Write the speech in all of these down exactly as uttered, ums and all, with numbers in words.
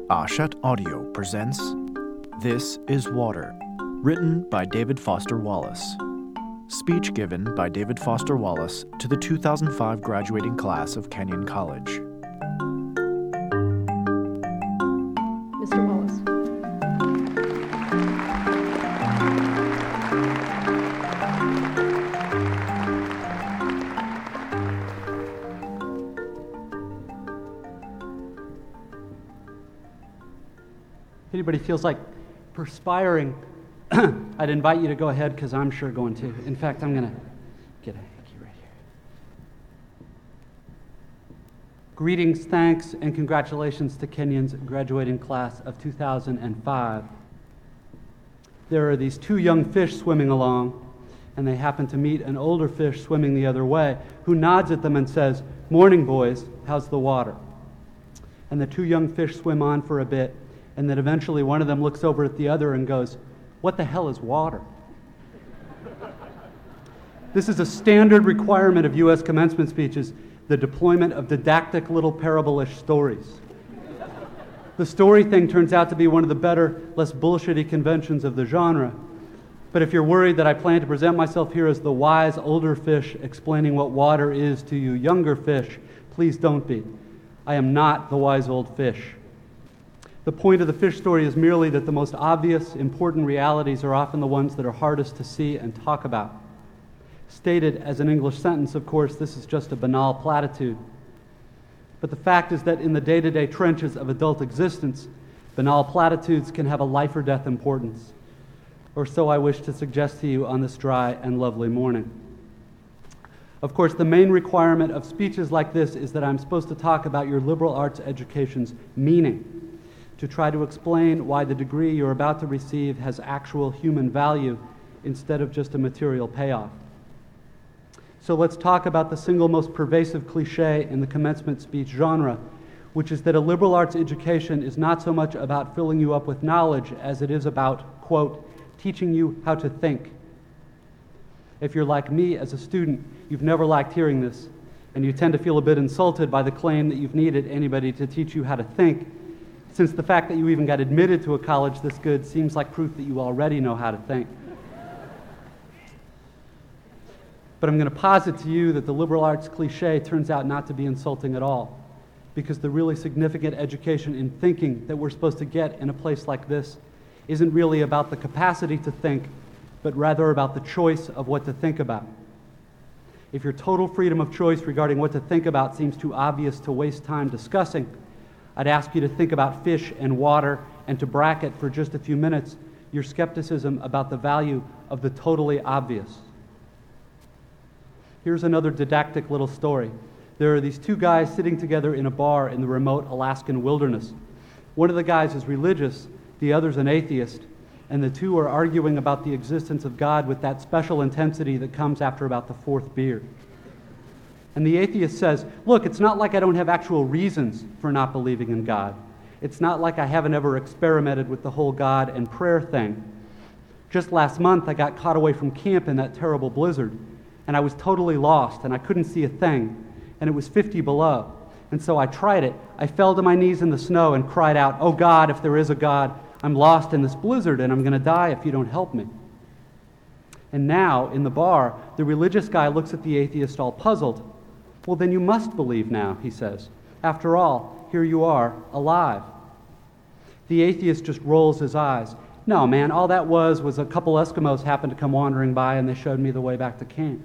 Ashet Audio presents This is Water, written by David Foster Wallace. Speech given by David Foster Wallace to the two thousand five graduating class of Kenyon College. Mister Wallace. If anybody feels like perspiring, I'd invite you to go ahead because I'm sure going to. In fact, I'm going to get a hanky right here. Greetings, thanks, and congratulations to Kenyon's graduating class of two thousand five. There are these two young fish swimming along, and they happen to meet an older fish swimming the other way, who nods at them and says, "Morning, boys, how's the water?" And the two young fish swim on for a bit, and then eventually one of them looks over at the other and goes, "What the hell is water?" This is a standard requirement of U S commencement speeches, the deployment of didactic little parable-ish stories. The story thing turns out to be one of the better, less bullshitty conventions of the genre. But if you're worried that I plan to present myself here as the wise older fish explaining what water is to you younger fish, please don't be. I am not the wise old fish. The point of the fish story is merely that the most obvious, important realities are often the ones that are hardest to see and talk about. Stated as an English sentence, of course, this is just a banal platitude. But the fact is that in the day-to-day trenches of adult existence, banal platitudes can have a life or death importance. Or so I wish to suggest to you on this dry and lovely morning. Of course, the main requirement of speeches like this is that I'm supposed to talk about your liberal arts education's meaning, to try to explain why the degree you're about to receive has actual human value instead of just a material payoff. So let's talk about the single most pervasive cliche in the commencement speech genre, which is that a liberal arts education is not so much about filling you up with knowledge as it is about, quote, teaching you how to think. If you're like me as a student, you've never liked hearing this, and you tend to feel a bit insulted by the claim that you've needed anybody to teach you how to think, since the fact that you even got admitted to a college this good seems like proof that you already know how to think. But I'm going to posit to you that the liberal arts cliche turns out not to be insulting at all, because the really significant education in thinking that we're supposed to get in a place like this isn't really about the capacity to think, but rather about the choice of what to think about. If your total freedom of choice regarding what to think about seems too obvious to waste time discussing, I'd ask you to think about fish and water and to bracket for just a few minutes your skepticism about the value of the totally obvious. Here's another didactic little story. There are these two guys sitting together in a bar in the remote Alaskan wilderness. One of the guys is religious, the other's an atheist, and the two are arguing about the existence of God with that special intensity that comes after about the fourth beer. And the atheist says, look, it's not like I don't have actual reasons for not believing in God. It's not like I haven't ever experimented with the whole God and prayer thing. Just last month, I got caught away from camp in that terrible blizzard, and I was totally lost, and I couldn't see a thing, and it was fifty below. And so I tried it. I fell to my knees in the snow and cried out, "Oh God, if there is a God, I'm lost in this blizzard, and I'm going to die if you don't help me." And now, in the bar, the religious guy looks at the atheist all puzzled. "Well, then you must believe now," he says. "After all, here you are, alive." The atheist just rolls his eyes. "No, man, all that was was a couple Eskimos happened to come wandering by and they showed me the way back to camp."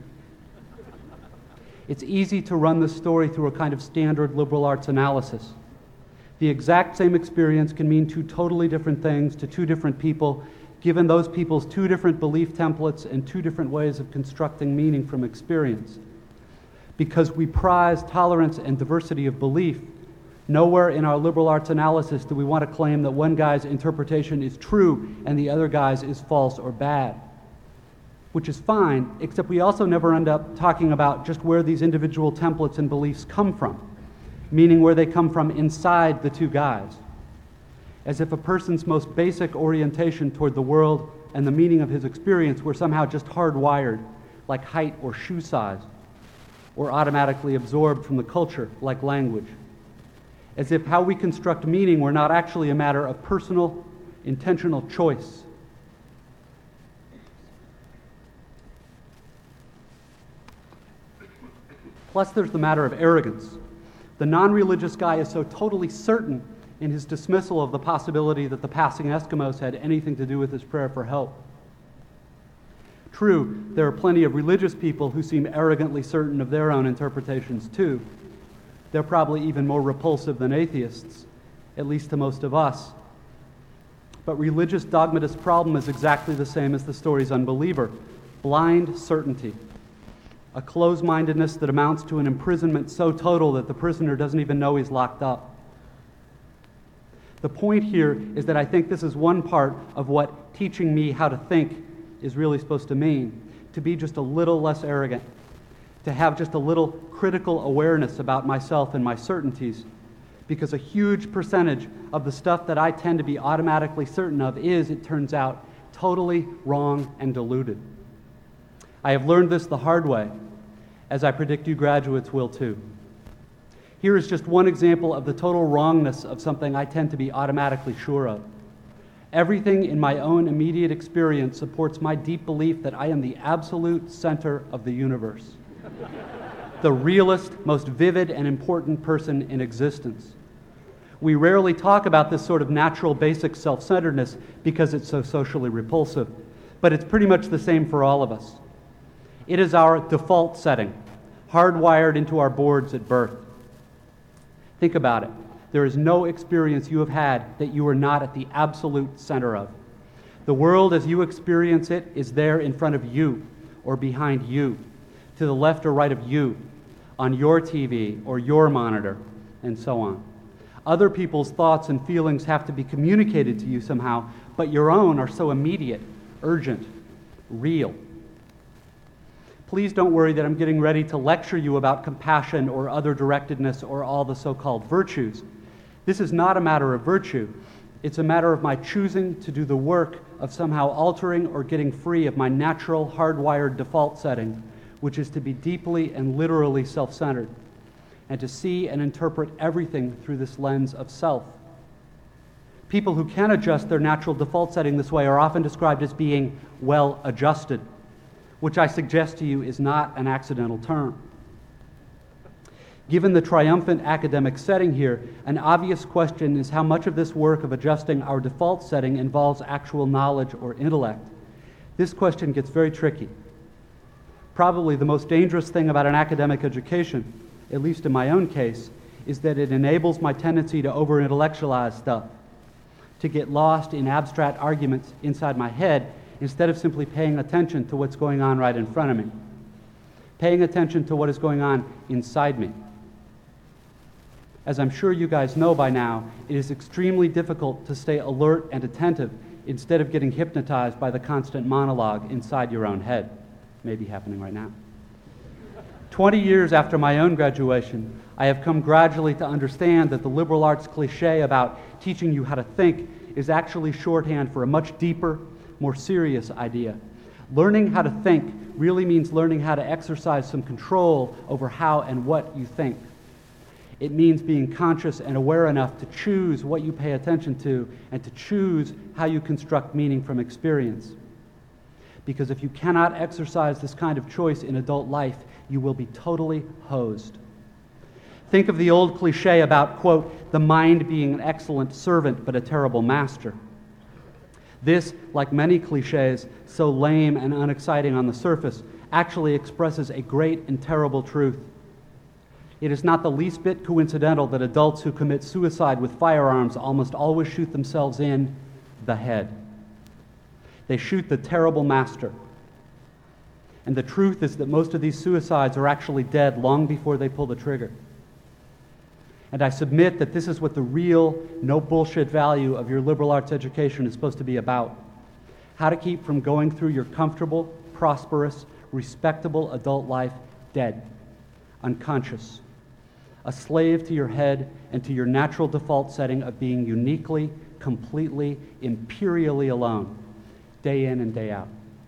It's easy to run this story through a kind of standard liberal arts analysis. The exact same experience can mean two totally different things to two different people, given those people's two different belief templates and two different ways of constructing meaning from experience. Because we prize tolerance and diversity of belief, nowhere in our liberal arts analysis do we want to claim that one guy's interpretation is true and the other guy's is false or bad. Which is fine, except we also never end up talking about just where these individual templates and beliefs come from, meaning where they come from inside the two guys. As if a person's most basic orientation toward the world and the meaning of his experience were somehow just hardwired, like height or shoe size, or automatically absorbed from the culture, like language. as if how we construct meaning were not actually a matter of personal, intentional choice. Plus, there's the matter of arrogance. The non-religious guy is so totally certain in his dismissal of the possibility that the passing Eskimos had anything to do with his prayer for help. True, there are plenty of religious people who seem arrogantly certain of their own interpretations too. They're probably even more repulsive than atheists, at least to most of us. But religious dogmatist's problem is exactly the same as the story's unbeliever: blind certainty. A close-mindedness that amounts to an imprisonment so total that the prisoner doesn't even know he's locked up. The point here is that I think this is one part of what teaching me how to think is really supposed to mean: to be just a little less arrogant, to have just a little critical awareness about myself and my certainties, because a huge percentage of the stuff that I tend to be automatically certain of is, it turns out, totally wrong and deluded. I have learned this the hard way, as I predict you graduates will too. Here is just one example of the total wrongness of something I tend to be automatically sure of. Everything in my own immediate experience supports my deep belief that I am the absolute center of the universe, the realest, most vivid, and important person in existence. We rarely talk about this sort of natural, basic self-centeredness because it's so socially repulsive, but it's pretty much the same for all of us. It is our default setting, hardwired into our boards at birth. Think about it. There is no experience you have had that you are not at the absolute center of. The world as you experience it is there in front of you or behind you, to the left or right of you, on your T V or your monitor, and so on. Other people's thoughts and feelings have to be communicated to you somehow, but your own are so immediate, urgent, real. Please don't worry that I'm getting ready to lecture you about compassion or other directedness or all the so-called virtues. This is not a matter of virtue. It's a matter of my choosing to do the work of somehow altering or getting free of my natural, hardwired default setting, which is to be deeply and literally self-centered, and to see and interpret everything through this lens of self. People who can adjust their natural default setting this way are often described as being well-adjusted, which I suggest to you is not an accidental term. Given the triumphant academic setting here, an obvious question is how much of this work of adjusting our default setting involves actual knowledge or intellect. This question gets very tricky. Probably the most dangerous thing about an academic education, at least in my own case, is that it enables my tendency to over-intellectualize stuff, to get lost in abstract arguments inside my head instead of simply paying attention to what's going on right in front of me, paying attention to what is going on inside me. As I'm sure you guys know by now, it is extremely difficult to stay alert and attentive instead of getting hypnotized by the constant monologue inside your own head. Maybe happening right now. Twenty years after my own graduation, I have come gradually to understand that the liberal arts cliche about teaching you how to think is actually shorthand for a much deeper, more serious idea. Learning how to think really means learning how to exercise some control over how and what you think. It means being conscious and aware enough to choose what you pay attention to and to choose how you construct meaning from experience. Because if you cannot exercise this kind of choice in adult life, you will be totally hosed. Think of the old cliche about, quote, the mind being an excellent servant but a terrible master. This, like many cliches, so lame and unexciting on the surface, actually expresses a great and terrible truth. It is not the least bit coincidental that adults who commit suicide with firearms almost always shoot themselves in the head. They shoot the terrible master. And the truth is that most of these suicides are actually dead long before they pull the trigger. And I submit that this is what the real, no bullshit value of your liberal arts education is supposed to be about. How to keep from going through your comfortable, prosperous, respectable adult life dead, unconscious, a slave to your head and to your natural default setting of being uniquely, completely, imperially alone, day in and day out.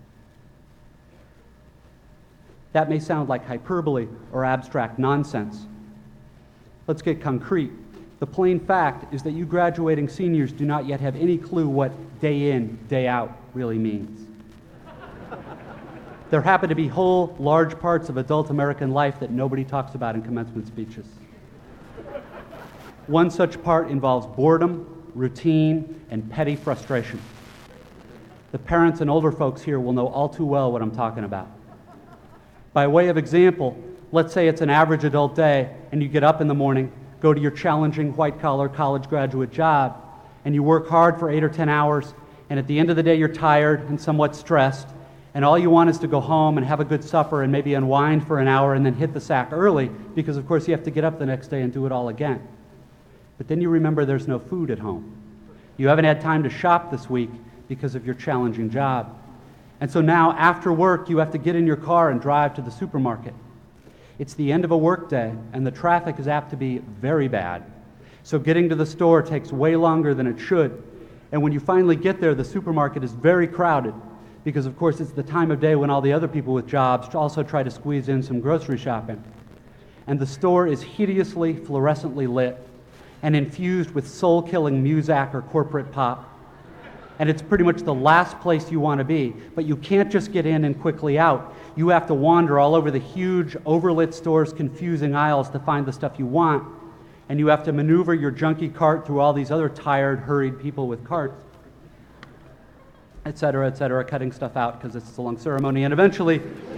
That may sound like hyperbole or abstract nonsense. Let's get concrete. The plain fact is that you graduating seniors do not yet have any clue what day in, day out really means. There happen to be whole, large parts of adult American life that nobody talks about in commencement speeches. One such part involves boredom, routine, and petty frustration. The parents and older folks here will know all too well what I'm talking about. By way of example, let's say it's an average adult day and you get up in the morning, go to your challenging white-collar college graduate job, and you work hard for eight or ten hours, and at the end of the day you're tired and somewhat stressed, and all you want is to go home and have a good supper and maybe unwind for an hour and then hit the sack early because, of course, you have to get up the next day and do it all again. But then you remember there's no food at home. You haven't had time to shop this week because of your challenging job. And so now, after work, you have to get in your car and drive to the supermarket. It's the end of a work day, and the traffic is apt to be very bad. So getting to the store takes way longer than it should. And when you finally get there, the supermarket is very crowded because, of course, it's the time of day when all the other people with jobs also try to squeeze in some grocery shopping. And the store is hideously fluorescently lit and infused with soul-killing Muzak or corporate pop. And it's pretty much the last place you want to be, but you can't just get in and quickly out. You have to wander all over the huge, overlit store's confusing aisles to find the stuff you want, and you have to maneuver your junky cart through all these other tired, hurried people with carts, et cetera, et cetera, cutting stuff out because it's a long ceremony, and eventually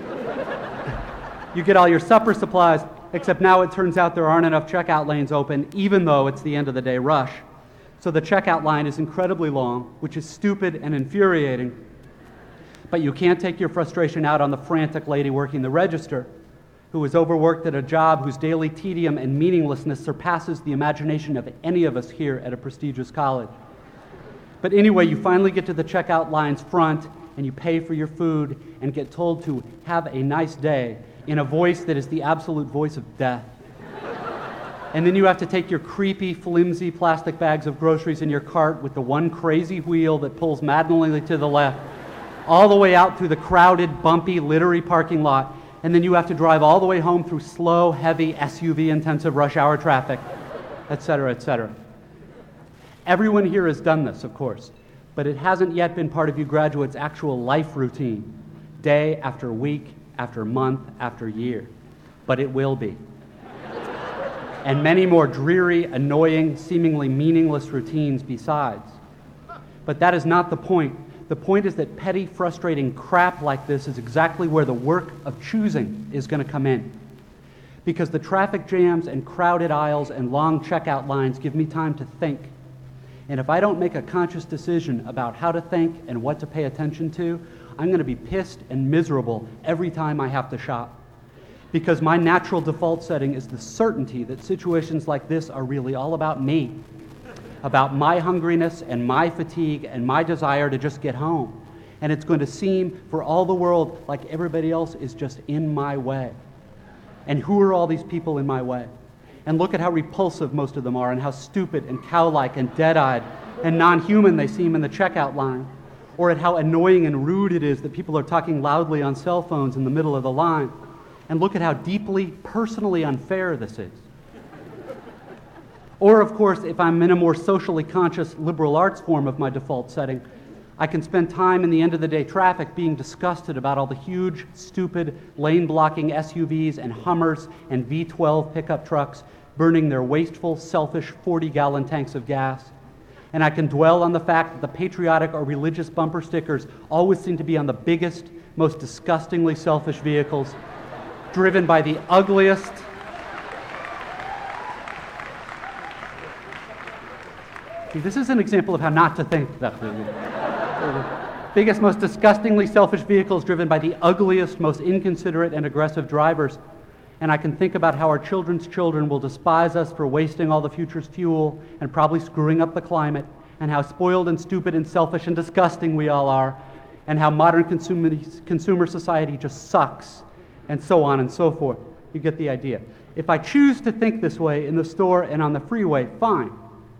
you get all your supper supplies, except now it turns out there aren't enough checkout lanes open, even though it's the end of the day rush. So the checkout line is incredibly long, which is stupid and infuriating. But you can't take your frustration out on the frantic lady working the register, who is overworked at a job whose daily tedium and meaninglessness surpasses the imagination of any of us here at a prestigious college. But anyway, you finally get to the checkout line's front, and you pay for your food and get told to have a nice day in a voice that is the absolute voice of death. And then you have to take your creepy, flimsy plastic bags of groceries in your cart with the one crazy wheel that pulls maddeningly to the left, all the way out through the crowded, bumpy, littery parking lot, and then you have to drive all the way home through slow, heavy, S U V-intensive rush hour traffic, et cetera, et cetera. Everyone here has done this, of course, but it hasn't yet been part of you graduates' actual life routine, day after week, after month, after year. But it will be. And many more dreary, annoying, seemingly meaningless routines besides. But that is not the point. The point is that petty, frustrating crap like this is exactly where the work of choosing is going to come in. Because the traffic jams and crowded aisles and long checkout lines give me time to think. And if I don't make a conscious decision about how to think and what to pay attention to, I'm going to be pissed and miserable every time I have to shop. Because my natural default setting is the certainty that situations like this are really all about me, about my hungriness and my fatigue and my desire to just get home. And it's going to seem for all the world like everybody else is just in my way. And who are all these people in my way? And look at how repulsive most of them are and how stupid and cow-like and dead-eyed and non-human they seem in the checkout line. Or at how annoying and rude it is that people are talking loudly on cell phones in the middle of the line. And look at how deeply, personally unfair this is. Or, of course, if I'm in a more socially conscious liberal arts form of my default setting, I can spend time in the end-of-the-day traffic being disgusted about all the huge, stupid, lane-blocking S U Vs and Hummers and V twelve pickup trucks burning their wasteful, selfish forty-gallon tanks of gas. And I can dwell on the fact that the patriotic or religious bumper stickers always seem to be on the biggest, most disgustingly selfish vehicles, driven by the ugliest, this is an example of how not to think. Biggest, most disgustingly selfish vehicles driven by the ugliest, most inconsiderate and aggressive drivers. And I can think about how our children's children will despise us for wasting all the future's fuel and probably screwing up the climate, and how spoiled and stupid and selfish and disgusting we all are, and how modern consumer, consumer society just sucks, and so on and so forth. You get the idea. If I choose to think this way in the store and on the freeway, fine.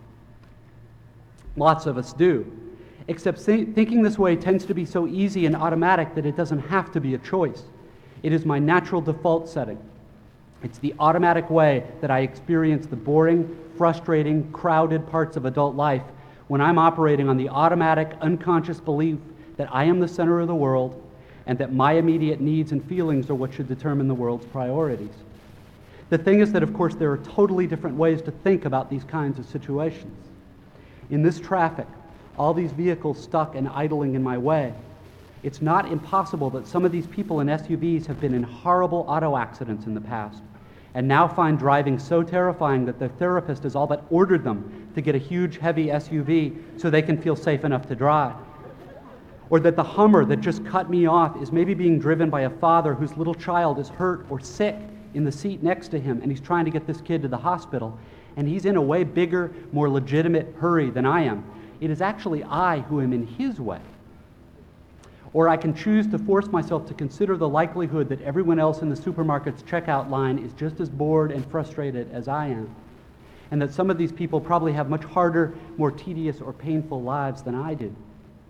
Lots of us do. Except th- thinking this way tends to be so easy and automatic that it doesn't have to be a choice. It is my natural default setting. It's the automatic way that I experience the boring, frustrating, crowded parts of adult life when I'm operating on the automatic, unconscious belief that I am the center of the world and that my immediate needs and feelings are what should determine the world's priorities. The thing is that, of course, there are totally different ways to think about these kinds of situations. In this traffic, all these vehicles stuck and idling in my way, it's not impossible that some of these people in S U Vs have been in horrible auto accidents in the past and now find driving so terrifying that their therapist has all but ordered them to get a huge, heavy S U V so they can feel safe enough to drive. Or that the Hummer that just cut me off is maybe being driven by a father whose little child is hurt or sick in the seat next to him, and he's trying to get this kid to the hospital, and he's in a way bigger, more legitimate hurry than I am. It is actually I who am in his way. Or I can choose to force myself to consider the likelihood that everyone else in the supermarket's checkout line is just as bored and frustrated as I am, and that some of these people probably have much harder, more tedious or painful lives than I do.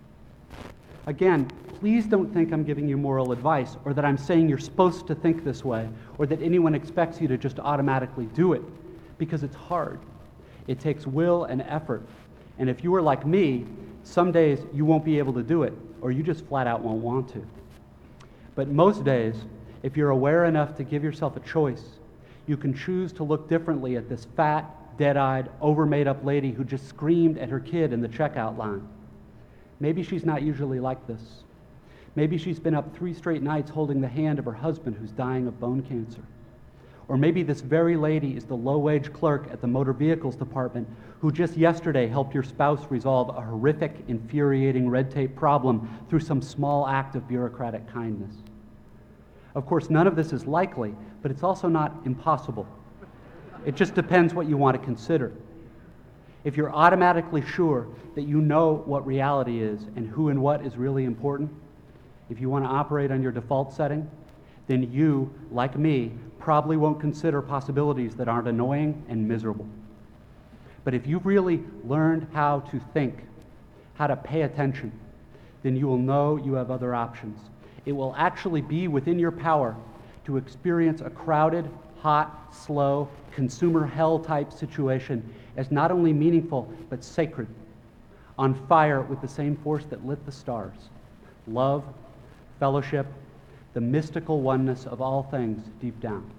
Again, please don't think I'm giving you moral advice, or that I'm saying you're supposed to think this way, or that anyone expects you to just automatically do it, because it's hard. It takes will and effort. And if you are like me, some days you won't be able to do it, or you just flat out won't want to. But most days, if you're aware enough to give yourself a choice, you can choose to look differently at this fat, dead-eyed, over-made-up lady who just screamed at her kid in the checkout line. Maybe she's not usually like this. Maybe she's been up three straight nights holding the hand of her husband who's dying of bone cancer. Or maybe this very lady is the low-wage clerk at the motor vehicles department who just yesterday helped your spouse resolve a horrific, infuriating red tape problem through some small act of bureaucratic kindness. Of course, none of this is likely, but it's also not impossible. It just depends what you want to consider. If you're automatically sure that you know what reality is and who and what is really important, if you want to operate on your default setting, then you, like me, probably won't consider possibilities that aren't annoying and miserable. But if you've really learned how to think, how to pay attention, then you will know you have other options. It will actually be within your power to experience a crowded, hot, slow, consumer hell-type situation as not only meaningful, but sacred, on fire with the same force that lit the stars. Love, fellowship, the mystical oneness of all things deep down.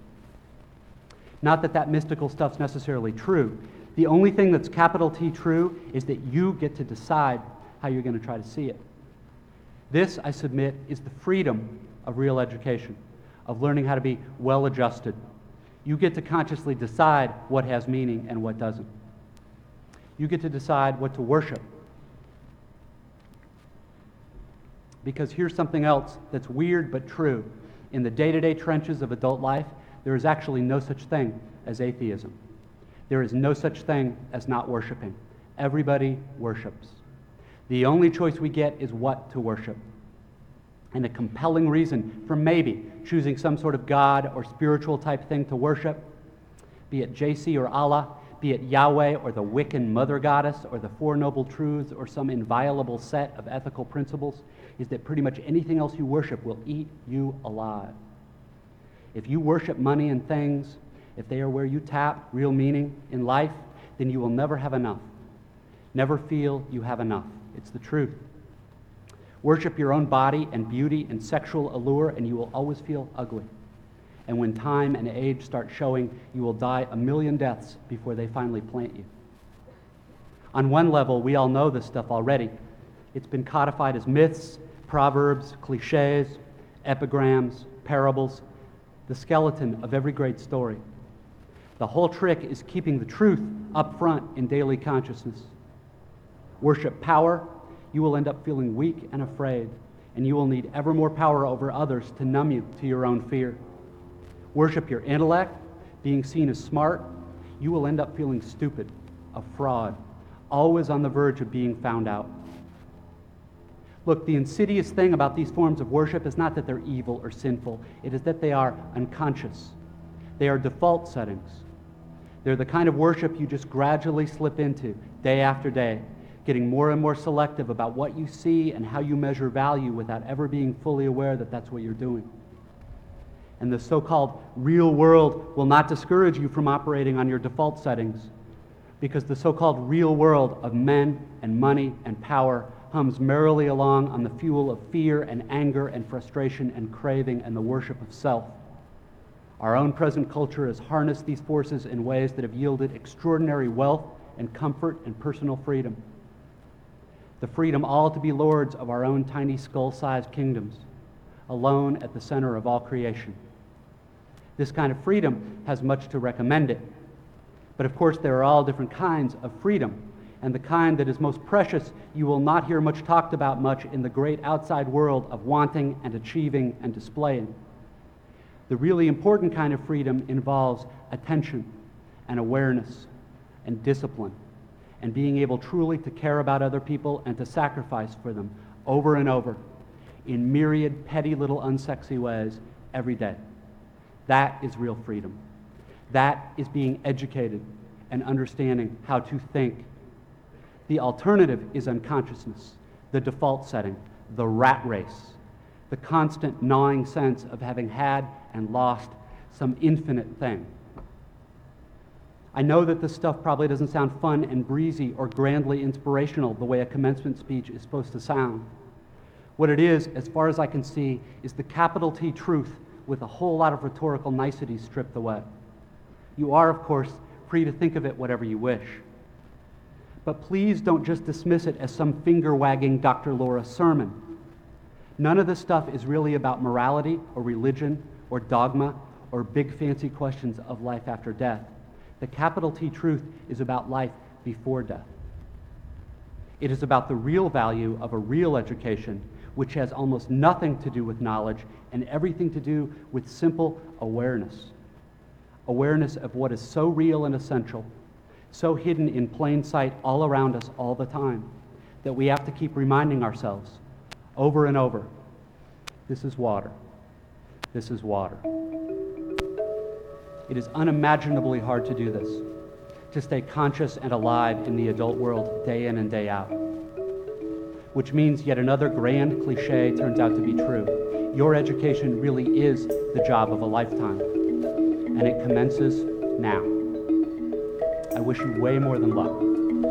Not that that mystical stuff's necessarily true. The only thing that's capital T true is that you get to decide how you're going to try to see it. This, I submit, is the freedom of real education, of learning how to be well-adjusted. You get to consciously decide what has meaning and what doesn't. You get to decide what to worship. Because here's something else that's weird but true. In the day-to-day trenches of adult life, there is actually no such thing as atheism. There is no such thing as not worshiping. Everybody worships. The only choice we get is what to worship. And a compelling reason for maybe choosing some sort of God or spiritual type thing to worship, be it J C or Allah, be it Yahweh or the Wiccan Mother Goddess or the Four Noble Truths or some inviolable set of ethical principles, is that pretty much anything else you worship will eat you alive. If you worship money and things, if they are where you tap real meaning in life, then you will never have enough. Never feel you have enough. It's the truth. Worship your own body and beauty and sexual allure, and you will always feel ugly. And when time and age start showing, you will die a million deaths before they finally plant you. On one level, we all know this stuff already. It's been codified as myths, proverbs, cliches, epigrams, parables, the skeleton of every great story. The whole trick is keeping the truth up front in daily consciousness. Worship power, you will end up feeling weak and afraid, and you will need ever more power over others to numb you to your own fear. Worship your intellect, being seen as smart, you will end up feeling stupid, a fraud, always on the verge of being found out. Look, the insidious thing about these forms of worship is not that they're evil or sinful. It is that they are unconscious. They are default settings. They're the kind of worship you just gradually slip into day after day, getting more and more selective about what you see and how you measure value without ever being fully aware that that's what you're doing. And the so-called real world will not discourage you from operating on your default settings, because the so-called real world of men and money and power hums merrily along on the fuel of fear and anger and frustration and craving and the worship of self. Our own present culture has harnessed these forces in ways that have yielded extraordinary wealth and comfort and personal freedom. The freedom all to be lords of our own tiny skull-sized kingdoms, alone at the center of all creation. This kind of freedom has much to recommend it. But of course, there are all different kinds of freedom, and the kind that is most precious you will not hear much talked about much in the great outside world of wanting and achieving and displaying. The really important kind of freedom involves attention and awareness and discipline and being able truly to care about other people and to sacrifice for them over and over in myriad petty little unsexy ways every day. That is real freedom. That is being educated and understanding how to think. The alternative is unconsciousness, the default setting, the rat race, the constant gnawing sense of having had and lost some infinite thing. I know that this stuff probably doesn't sound fun and breezy or grandly inspirational the way a commencement speech is supposed to sound. What it is, as far as I can see, is the capital T truth with a whole lot of rhetorical niceties stripped away. You are, of course, free to think of it whatever you wish. But please don't just dismiss it as some finger-wagging Doctor Laura sermon. None of this stuff is really about morality or religion or dogma or big fancy questions of life after death. The capital T truth is about life before death. It is about the real value of a real education, which has almost nothing to do with knowledge and everything to do with simple awareness. Awareness of what is so real and essential, so hidden in plain sight all around us all the time, that we have to keep reminding ourselves over and over, this is water, this is water. It is unimaginably hard to do this, to stay conscious and alive in the adult world day in and day out. Which means yet another grand cliche turns out to be true. Your education really is the job of a lifetime, and it commences now. I wish you way more than luck.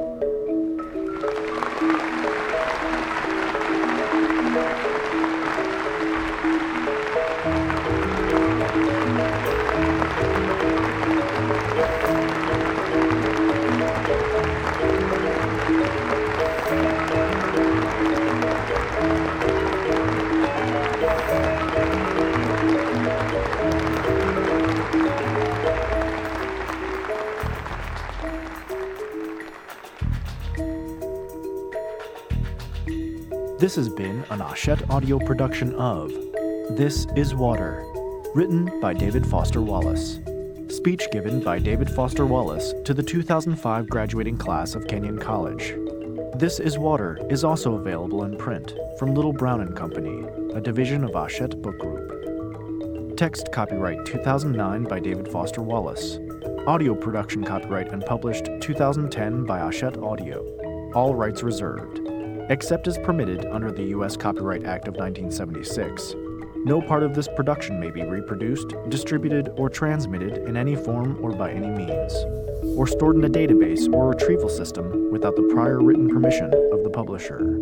This has been an Hachette audio production of This is Water, written by David Foster Wallace. Speech given by David Foster Wallace to the two thousand five graduating class of Kenyon College. This is Water is also available in print from Little Brown and Company, a division of Hachette Book Group. Text copyright two thousand nine by David Foster Wallace. Audio production copyright and published two thousand ten by Hachette Audio. All rights reserved. Except as permitted under the U S Copyright Act of nineteen seventy-six. No part of this production may be reproduced, distributed, or transmitted in any form or by any means, or stored in a database or retrieval system without the prior written permission of the publisher.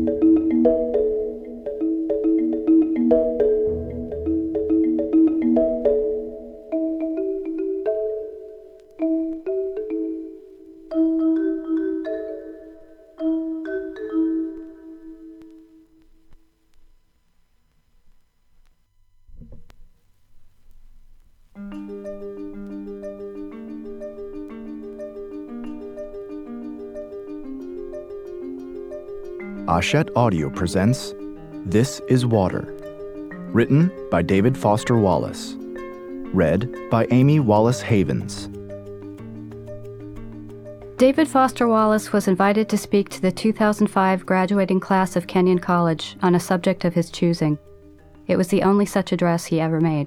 Hachette Audio presents This is Water, written by David Foster Wallace, read by Amy Wallace Havens. David Foster Wallace was invited to speak to the two thousand five graduating class of Kenyon College on a subject of his choosing. It was the only such address he ever made.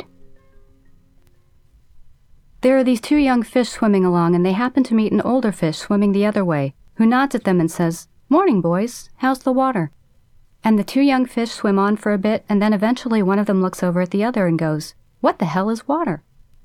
There are these two young fish swimming along, and they happen to meet an older fish swimming the other way, who nods at them and says, "Morning, boys. How's the water?" And the two young fish swim on for a bit, and then eventually one of them looks over at the other and goes, What the hell is water?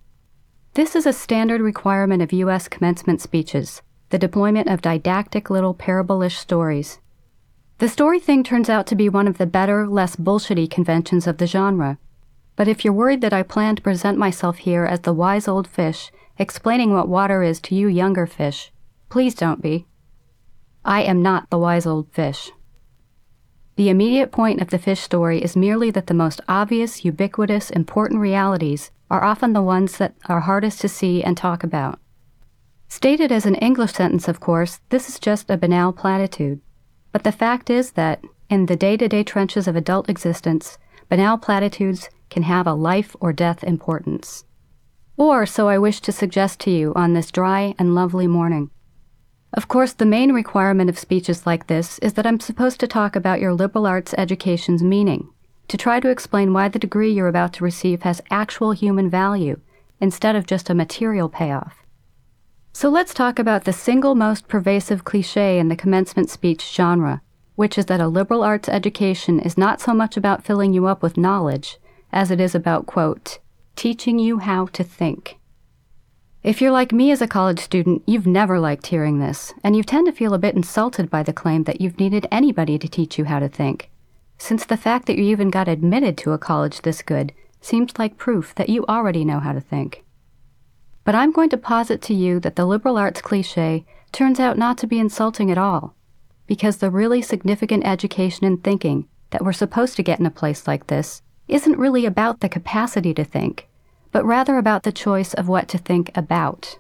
This is a standard requirement of U S commencement speeches, the deployment of didactic little parable-ish stories. The story thing turns out to be one of the better, less bullshitty conventions of the genre. But if you're worried that I plan to present myself here as the wise old fish explaining what water is to you younger fish, please don't be. I am not the wise old fish. The immediate point of the fish story is merely that the most obvious, ubiquitous, important realities are often the ones that are hardest to see and talk about. Stated as an English sentence, of course, this is just a banal platitude. But the fact is that, in the day-to-day trenches of adult existence, banal platitudes can have a life or death importance. Or so I wish to suggest to you on this dry and lovely morning. Of course, the main requirement of speeches like this is that I'm supposed to talk about your liberal arts education's meaning, to try to explain why the degree you're about to receive has actual human value, instead of just a material payoff. So let's talk about the single most pervasive cliché in the commencement speech genre, which is that a liberal arts education is not so much about filling you up with knowledge as it is about, quote, teaching you how to think. If you're like me as a college student, you've never liked hearing this, and you tend to feel a bit insulted by the claim that you've needed anybody to teach you how to think, since the fact that you even got admitted to a college this good seems like proof that you already know how to think. But I'm going to posit to you that the liberal arts cliché turns out not to be insulting at all, because the really significant education in thinking that we're supposed to get in a place like this isn't really about the capacity to think, but rather about the choice of what to think about.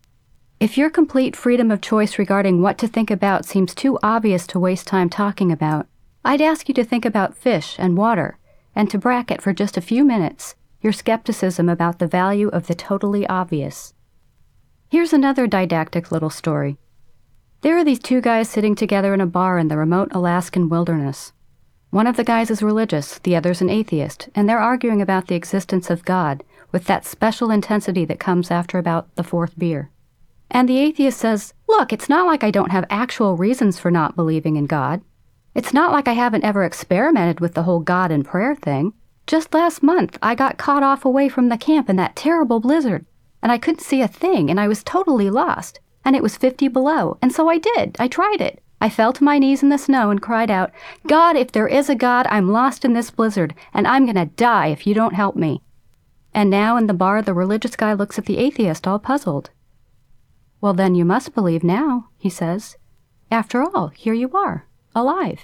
If your complete freedom of choice regarding what to think about seems too obvious to waste time talking about, I'd ask you to think about fish and water, and to bracket for just a few minutes your skepticism about the value of the totally obvious. Here's another didactic little story. There are these two guys sitting together in a bar in the remote Alaskan wilderness. One of the guys is religious, the other's an atheist, and they're arguing about the existence of God, with that special intensity that comes after about the fourth beer. And the atheist says, look, it's not like I don't have actual reasons for not believing in God. It's not like I haven't ever experimented with the whole God and prayer thing. Just last month, I got caught off away from the camp in that terrible blizzard, and I couldn't see a thing, and I was totally lost, and it was fifty below, and so I did. I tried it. I fell to my knees in the snow and cried out, God, if there is a God, I'm lost in this blizzard, and I'm gonna die if you don't help me. And now in the bar, the religious guy looks at the atheist all puzzled. Well, then you must believe now, he says. After all, here you are, alive.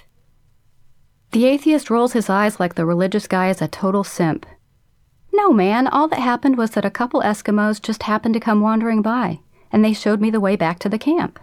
The atheist rolls his eyes like the religious guy is a total simp. No, man, all that happened was that a couple Eskimos just happened to come wandering by, and they showed me the way back to the camp.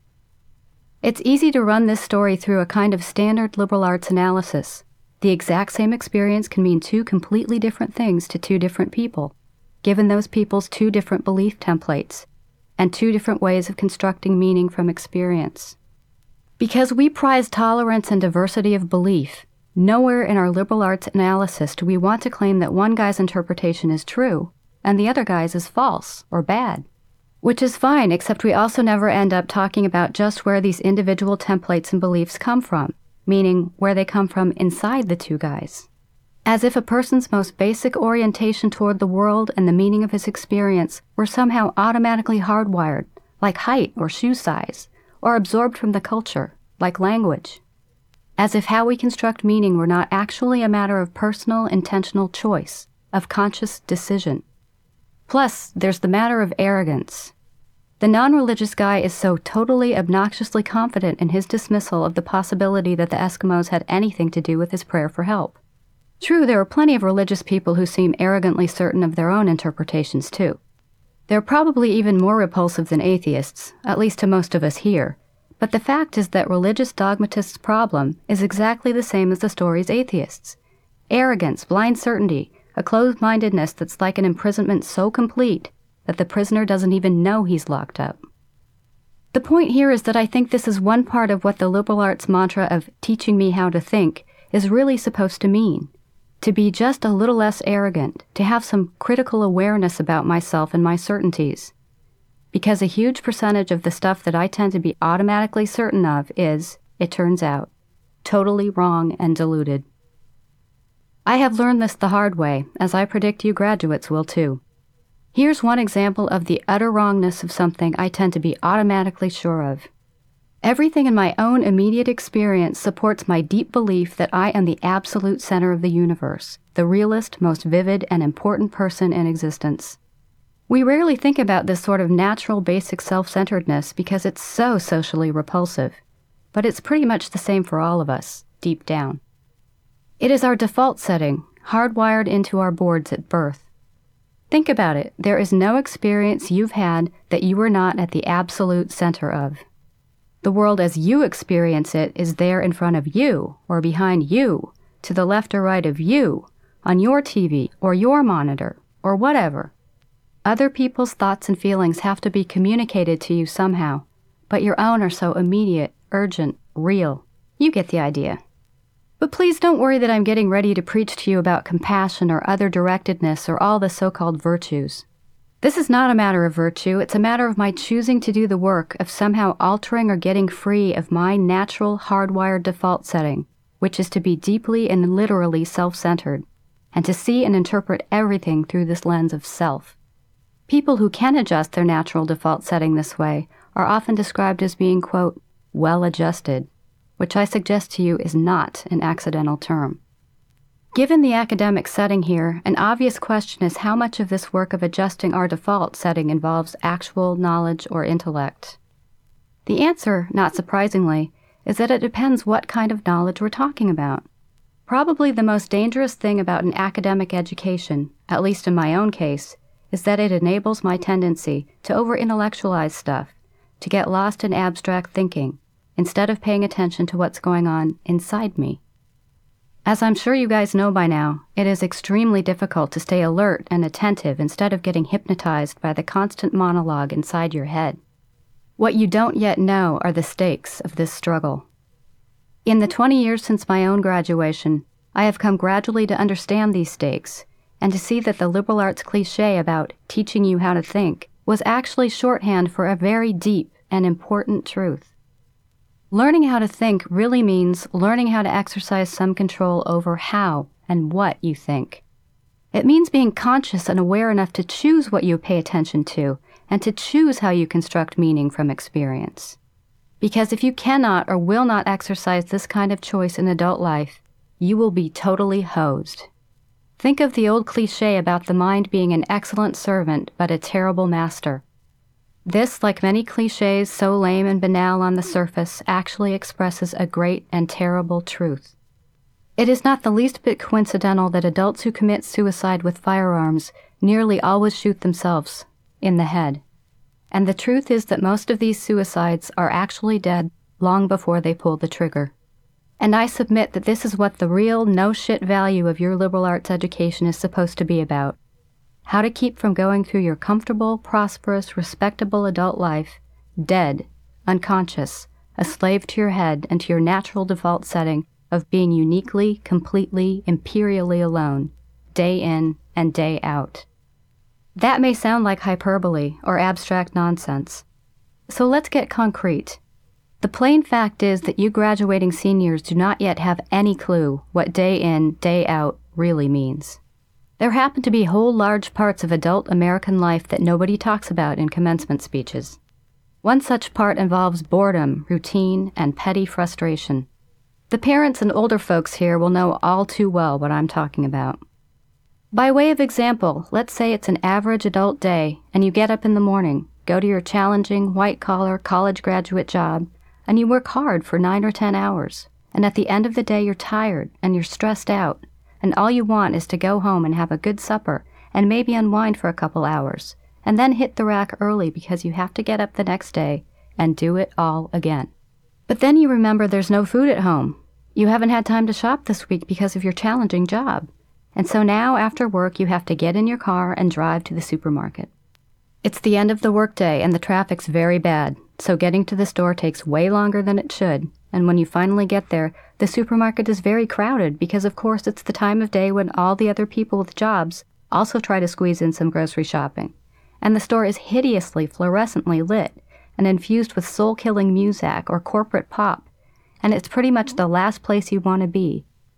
It's easy to run this story through a kind of standard liberal arts analysis. The exact same experience can mean two completely different things to two different people, given those people's two different belief templates, and two different ways of constructing meaning from experience. Because we prize tolerance and diversity of belief, nowhere in our liberal arts analysis do we want to claim that one guy's interpretation is true, and the other guy's is false or bad. Which is fine, except we also never end up talking about just where these individual templates and beliefs come from, meaning where they come from inside the two guys. As if a person's most basic orientation toward the world and the meaning of his experience were somehow automatically hardwired, like height or shoe size, or absorbed from the culture, like language. As if how we construct meaning were not actually a matter of personal, intentional choice, of conscious decision. Plus, there's the matter of arrogance. The non-religious guy is so totally obnoxiously confident in his dismissal of the possibility that the Eskimos had anything to do with his prayer for help. True, there are plenty of religious people who seem arrogantly certain of their own interpretations, too. They're probably even more repulsive than atheists, at least to most of us here, but the fact is that religious dogmatists' problem is exactly the same as the story's atheists. Arrogance, blind certainty, a closed-mindedness that's like an imprisonment so complete that the prisoner doesn't even know he's locked up. The point here is that I think this is one part of what the liberal arts mantra of teaching me how to think is really supposed to mean. To be just a little less arrogant, to have some critical awareness about myself and my certainties. Because a huge percentage of the stuff that I tend to be automatically certain of is, it turns out, totally wrong and deluded. I have learned this the hard way, as I predict you graduates will too. Here's one example of the utter wrongness of something I tend to be automatically sure of. Everything in my own immediate experience supports my deep belief that I am the absolute center of the universe, the realest, most vivid, and important person in existence. We rarely think about this sort of natural, basic self-centeredness because it's so socially repulsive, but it's pretty much the same for all of us, deep down. It is our default setting, hardwired into our boards at birth. Think about it. There is no experience you've had that you were not at the absolute center of. The world as you experience it is there in front of you, or behind you, to the left or right of you, on your T V, or your monitor, or whatever. Other people's thoughts and feelings have to be communicated to you somehow, but your own are so immediate, urgent, real. You get the idea. But please don't worry that I'm getting ready to preach to you about compassion or other directedness or all the so-called virtues. This is not a matter of virtue, it's a matter of my choosing to do the work of somehow altering or getting free of my natural, hardwired default setting, which is to be deeply and literally self-centered, and to see and interpret everything through this lens of self. People who can adjust their natural default setting this way are often described as being, quote, well-adjusted, which I suggest to you is not an accidental term. Given the academic setting here, an obvious question is how much of this work of adjusting our default setting involves actual knowledge or intellect. The answer, not surprisingly, is that it depends what kind of knowledge we're talking about. Probably the most dangerous thing about an academic education, at least in my own case, is that it enables my tendency to over-intellectualize stuff, to get lost in abstract thinking, instead of paying attention to what's going on inside me. As I'm sure you guys know by now, it is extremely difficult to stay alert and attentive instead of getting hypnotized by the constant monologue inside your head. What you don't yet know are the stakes of this struggle. In the twenty years since my own graduation, I have come gradually to understand these stakes, and to see that the liberal arts cliché about teaching you how to think was actually shorthand for a very deep and important truth. Learning how to think really means learning how to exercise some control over how and what you think. It means being conscious and aware enough to choose what you pay attention to and to choose how you construct meaning from experience. Because if you cannot or will not exercise this kind of choice in adult life, you will be totally hosed. Think of the old cliché about the mind being an excellent servant but a terrible master. This, like many clichés so lame and banal on the surface, actually expresses a great and terrible truth. It is not the least bit coincidental that adults who commit suicide with firearms nearly always shoot themselves in the head. And the truth is that most of these suicides are actually dead long before they pull the trigger. And I submit that this is what the real no-shit value of your liberal arts education is supposed to be about. How to keep from going through your comfortable, prosperous, respectable adult life, dead, unconscious, a slave to your head and to your natural default setting of being uniquely, completely, imperially alone, day in and day out. That may sound like hyperbole or abstract nonsense. So let's get concrete. The plain fact is that you graduating seniors do not yet have any clue what day in, day out really means. There happen to be whole large parts of adult American life that nobody talks about in commencement speeches. One such part involves boredom, routine, and petty frustration. The parents and older folks here will know all too well what I'm talking about. By way of example, let's say it's an average adult day, and you get up in the morning, go to your challenging, white-collar, college graduate job, and you work hard for nine or ten hours, and at the end of the day you're tired and you're stressed out, and all you want is to go home and have a good supper and maybe unwind for a couple hours, and then hit the rack early because you have to get up the next day and do it all again. But then you remember there's no food at home. You haven't had time to shop this week because of your challenging job. And so now, after work, you have to get in your car and drive to the supermarket. It's the end of the workday and the traffic's very bad, so getting to the store takes way longer than it should, and when you finally get there, the supermarket is very crowded because, of course, it's the time of day when all the other people with jobs also try to squeeze in some grocery shopping. And the store is hideously fluorescently lit and infused with soul-killing muzak or corporate pop, and it's pretty much the last place you want to be.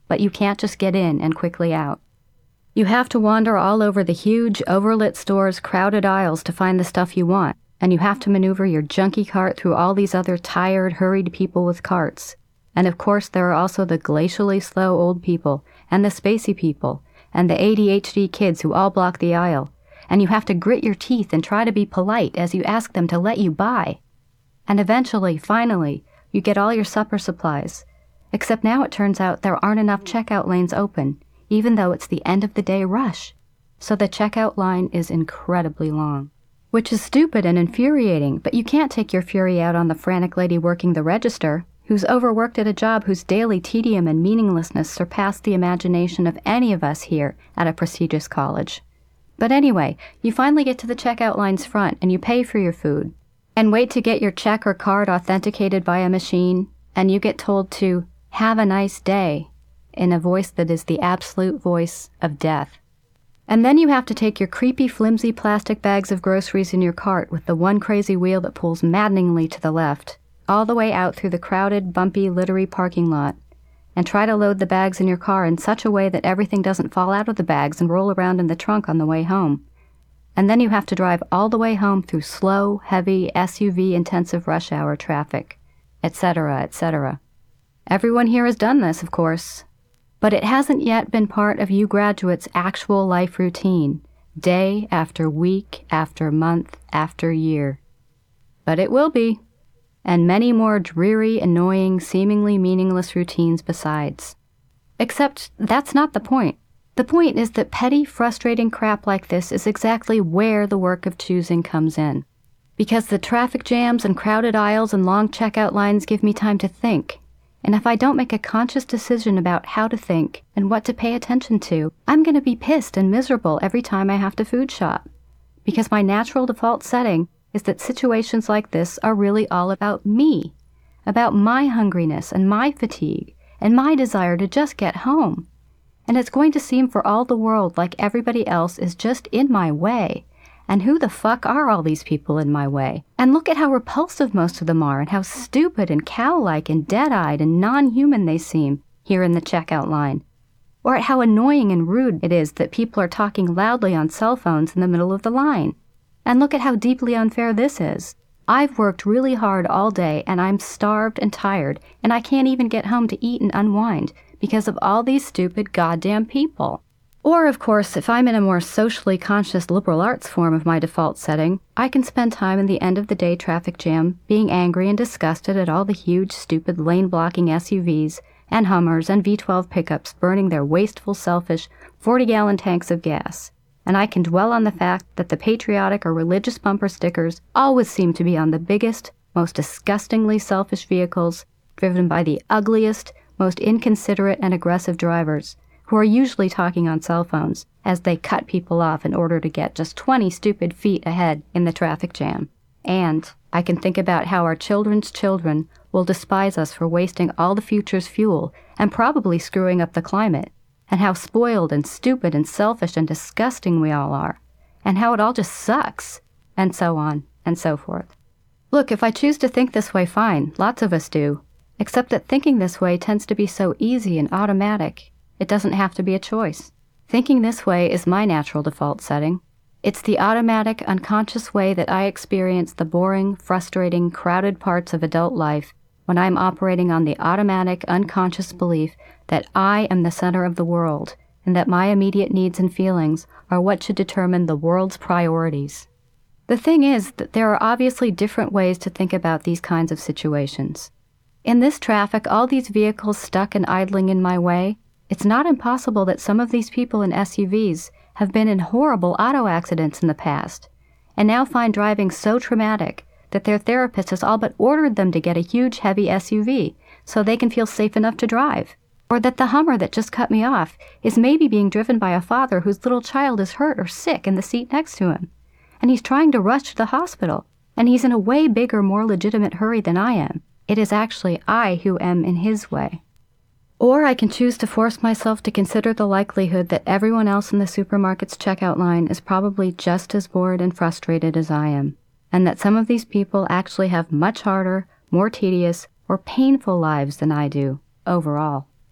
but you can't just get in and quickly out. You have to wander all over the huge, overlit store's crowded aisles to find the stuff you want, and you have to maneuver your junky cart through all these other tired, hurried people with carts. And of course there are also the glacially slow old people, and the spacey people, and the A D H D kids who all block the aisle, and you have to grit your teeth and try to be polite as you ask them to let you buy. And eventually, finally, you get all your supper supplies. Except now it turns out there aren't enough checkout lanes open, even though it's the end of the day rush. So the checkout line is incredibly long. Which is stupid and infuriating, but you can't take your fury out on the frantic lady working the register, who's overworked at a job whose daily tedium and meaninglessness surpass the imagination of any of us here at a prestigious college. But anyway, you finally get to the checkout line's front and you pay for your food, and wait to get your check or card authenticated by a machine, and you get told to have a nice day in a voice that is the absolute voice of death. And then you have to take your creepy, flimsy plastic bags of groceries in your cart with the one crazy wheel that pulls maddeningly to the left, all the way out through the crowded, bumpy, littery parking lot, and try to load the bags in your car in such a way that everything doesn't fall out of the bags and roll around in the trunk on the way home. And then you have to drive all the way home through slow, heavy, S U V-intensive rush hour traffic, et cetera, et cetera. Everyone here has done this, of course, but it hasn't yet been part of you graduates' actual life routine, day after week after month after year. But it will be, and many more dreary, annoying, seemingly meaningless routines besides. Except that's not the point. The point is that petty, frustrating crap like this is exactly where the work of choosing comes in. Because the traffic jams and crowded aisles and long checkout lines give me time to think. And if I don't make a conscious decision about how to think and what to pay attention to, I'm going to be pissed and miserable every time I have to food shop. Because my natural default setting is that situations like this are really all about me, about my hungriness and my fatigue and my desire to just get home. And it's going to seem for all the world like everybody else is just in my way. And who the fuck are all these people in my way? And look at how repulsive most of them are and how stupid and cow-like and dead-eyed and non-human they seem here in the checkout line. Or at how annoying and rude it is that people are talking loudly on cell phones in the middle of the line. And look at how deeply unfair this is. I've worked really hard all day and I'm starved and tired and I can't even get home to eat and unwind because of all these stupid goddamn people. Or, of course, if I'm in a more socially conscious liberal arts form of my default setting, I can spend time in the end-of-the-day traffic jam being angry and disgusted at all the huge, stupid, lane-blocking S U Vs and Hummers and V twelve pickups burning their wasteful, selfish, forty-gallon tanks of gas. And I can dwell on the fact that the patriotic or religious bumper stickers always seem to be on the biggest, most disgustingly selfish vehicles, driven by the ugliest, most inconsiderate and aggressive drivers, who are usually talking on cell phones as they cut people off in order to get just twenty stupid feet ahead in the traffic jam. And I can think about how our children's children will despise us for wasting all the future's fuel and probably screwing up the climate, and how spoiled and stupid and selfish and disgusting we all are, and how it all just sucks, and so on and so forth. Look, if I choose to think this way, fine, lots of us do, except that thinking this way tends to be so easy and automatic. It doesn't have to be a choice. Thinking this way is my natural default setting. It's the automatic, unconscious way that I experience the boring, frustrating, crowded parts of adult life when I'm operating on the automatic, unconscious belief that I am the center of the world and that my immediate needs and feelings are what should determine the world's priorities. The thing is that there are obviously different ways to think about these kinds of situations. In this traffic, all these vehicles stuck and idling in my way, it's not impossible that some of these people in S U Vs have been in horrible auto accidents in the past, and now find driving so traumatic that their therapist has all but ordered them to get a huge, heavy S U V so they can feel safe enough to drive. Or that the Hummer that just cut me off is maybe being driven by a father whose little child is hurt or sick in the seat next to him, and he's trying to rush to the hospital, and he's in a way bigger, more legitimate hurry than I am. It is actually I who am in his way. Or I can choose to force myself to consider the likelihood that everyone else in the supermarket's checkout line is probably just as bored and frustrated as I am, and that some of these people actually have much harder, more tedious, or painful lives than I do, overall.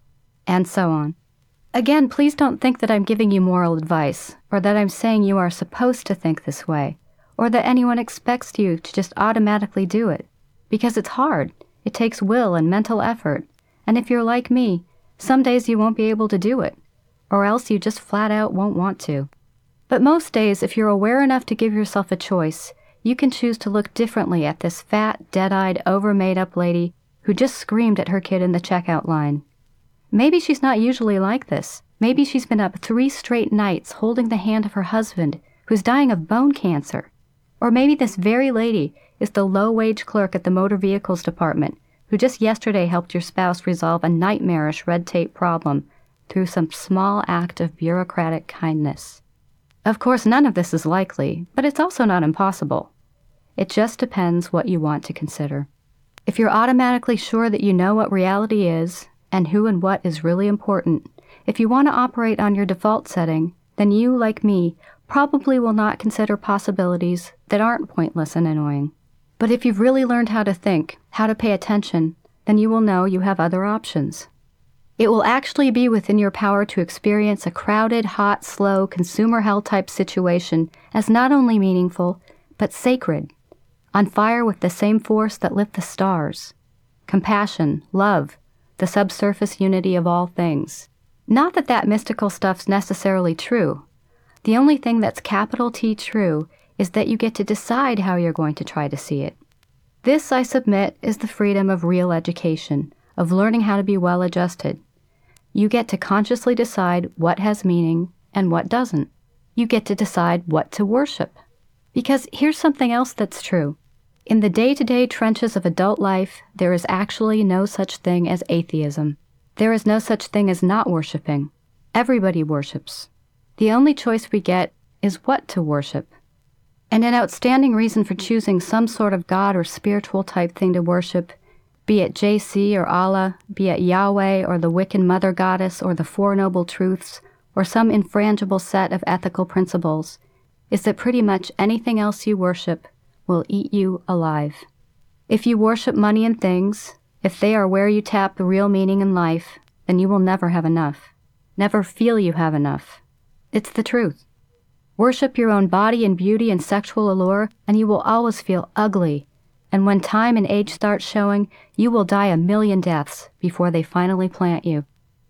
and so on. Again, please don't think that I'm giving you moral advice, or that I'm saying you are supposed to think this way, or that anyone expects you to just automatically do it, because it's hard. It takes will and mental effort, and if you're like me, some days you won't be able to do it, or else you just flat out won't want to. But most days, if you're aware enough to give yourself a choice, you can choose to look differently at this fat, dead-eyed, over-made-up lady who just screamed at her kid in the checkout line. Maybe she's not usually like this. Maybe she's been up three straight nights holding the hand of her husband, who's dying of bone cancer. Or maybe this very lady is the low-wage clerk at the motor vehicles department who just yesterday helped your spouse resolve a nightmarish red tape problem through some small act of bureaucratic kindness. Of course, none of this is likely, but it's also not impossible. It just depends what you want to consider. If you're automatically sure that you know what reality is, and who and what is really important, if you want to operate on your default setting, then you, like me, probably will not consider possibilities that aren't pointless and annoying. But if you've really learned how to think, how to pay attention, then you will know you have other options. It will actually be within your power to experience a crowded, hot, slow, consumer hell type situation as not only meaningful, but sacred, on fire with the same force that lit the stars. Compassion, love, the subsurface unity of all things. Not that that mystical stuff's necessarily true. The only thing that's capital T true is that you get to decide how you're going to try to see it. This, I submit, is the freedom of real education, of learning how to be well-adjusted. You get to consciously decide what has meaning and what doesn't. You get to decide what to worship. Because here's something else that's true. In the day-to-day trenches of adult life, there is actually no such thing as atheism. There is no such thing as not worshiping. Everybody worships. The only choice we get is what to worship. And an outstanding reason for choosing some sort of God or spiritual type thing to worship, be it J C or Allah, be it Yahweh or the Wiccan Mother Goddess or the Four Noble Truths, or some infrangible set of ethical principles, is that pretty much anything else you worship will eat you alive. If you worship money and things, if they are where you tap the real meaning in life, then you will never have enough. Never feel you have enough. It's the truth. Worship your own body and beauty and sexual allure, and you will always feel ugly. And when time and age start showing, you will die a million deaths before they finally plant you.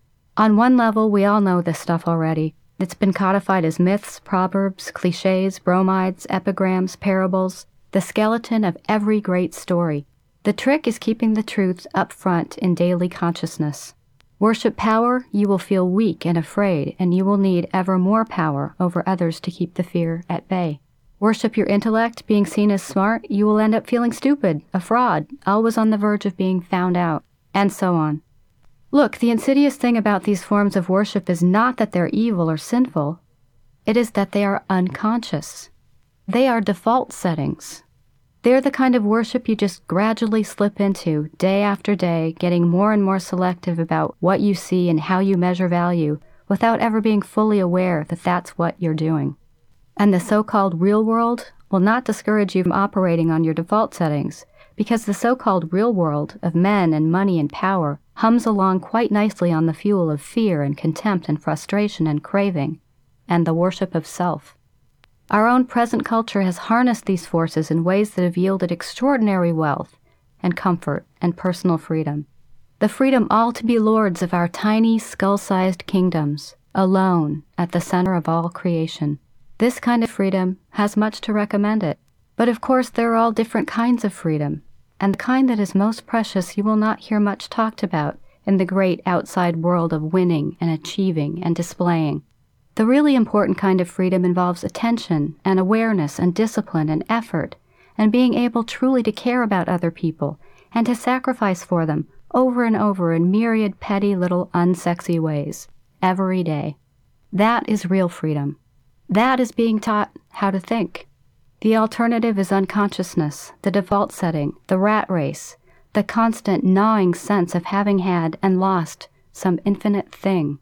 On one level, we all know this stuff already. It's been codified as myths, proverbs, cliches, bromides, epigrams, parables, the skeleton of every great story. The trick is keeping the truth up front in daily consciousness. Worship power, you will feel weak and afraid, and you will need ever more power over others to keep the fear at bay. Worship your intellect, being seen as smart, you will end up feeling stupid, a fraud, always on the verge of being found out, and so on. Look, the insidious thing about these forms of worship is not that they're evil or sinful. It is that they are unconscious. They are default settings. They're the kind of worship you just gradually slip into, day after day, getting more and more selective about what you see and how you measure value, without ever being fully aware that that's what you're doing. And the so-called real world will not discourage you from operating on your default settings, because the so-called real world of men and money and power hums along quite nicely on the fuel of fear and contempt and frustration and craving, and the worship of self. Our own present culture has harnessed these forces in ways that have yielded extraordinary wealth and comfort and personal freedom. The freedom all to be lords of our tiny, skull-sized kingdoms, alone at the center of all creation. This kind of freedom has much to recommend it. But of course there are all different kinds of freedom, and the kind that is most precious you will not hear much talked about in the great outside world of winning and achieving and displaying. The really important kind of freedom involves attention and awareness and discipline and effort, and being able truly to care about other people and to sacrifice for them over and over in myriad petty little unsexy ways, every day. That is real freedom. That is being taught how to think. The alternative is unconsciousness, the default setting, the rat race, the constant gnawing sense of having had and lost some infinite thing.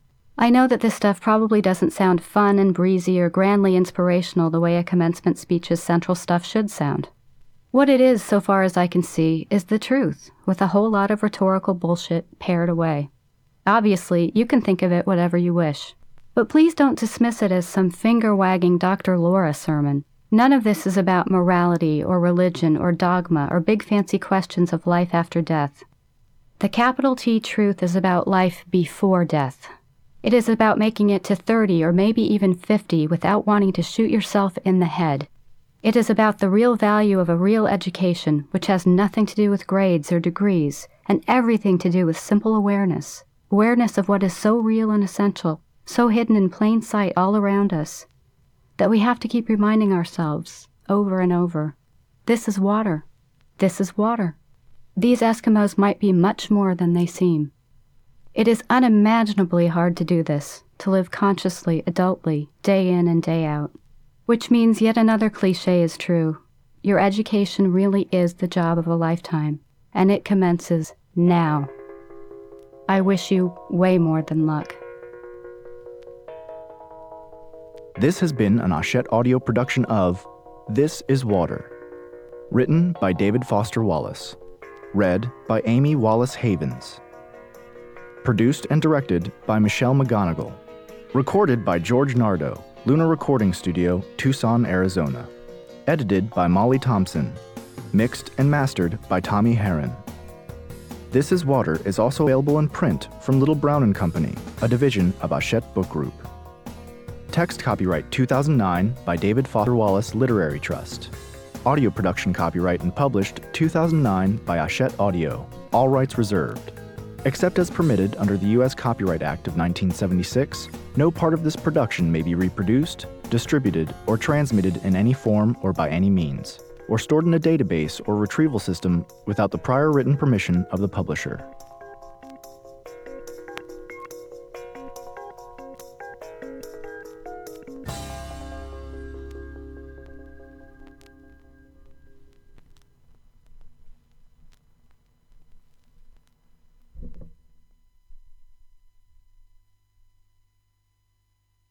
I know that this stuff probably doesn't sound fun and breezy or grandly inspirational the way a commencement speech's central stuff should sound. What it is, so far as I can see, is the truth, with a whole lot of rhetorical bullshit pared away. Obviously, you can think of it whatever you wish. But please don't dismiss it as some finger-wagging Doctor Laura sermon. None of this is about morality or religion or dogma or big fancy questions of life after death. The capital T truth is about life before death. It is about making it to thirty or maybe even fifty without wanting to shoot yourself in the head. It is about the real value of a real education, which has nothing to do with grades or degrees, and everything to do with simple awareness. Awareness of what is so real and essential, so hidden in plain sight all around us, that we have to keep reminding ourselves, over and over, this is water. This is water. These Eskimos might be much more than they seem. It is unimaginably hard to do this, to live consciously, adultly, day in and day out. Which means yet another cliché is true. Your education really is the job of a lifetime, and it commences now. I wish you way more than luck. This has been an Hachette audio production of This is Water, written by David Foster Wallace, read by Amy Wallace Havens, produced and directed by Michelle McGonigal, recorded by George Nardo, Luna Recording Studio, Tucson, Arizona. Edited by Molly Thompson. Mixed and mastered by Tommy Herron. This is Water is also available in print from Little Brown and Company, a division of Hachette Book Group. Text copyright two thousand nine by David Foster Wallace Literary Trust. Audio production copyright and published two thousand nine by Hachette Audio. All rights reserved. Except as permitted under the U S Copyright Act of nineteen seventy-six, no part of this production may be reproduced, distributed, or transmitted in any form or by any means, or stored in a database or retrieval system without the prior written permission of the publisher.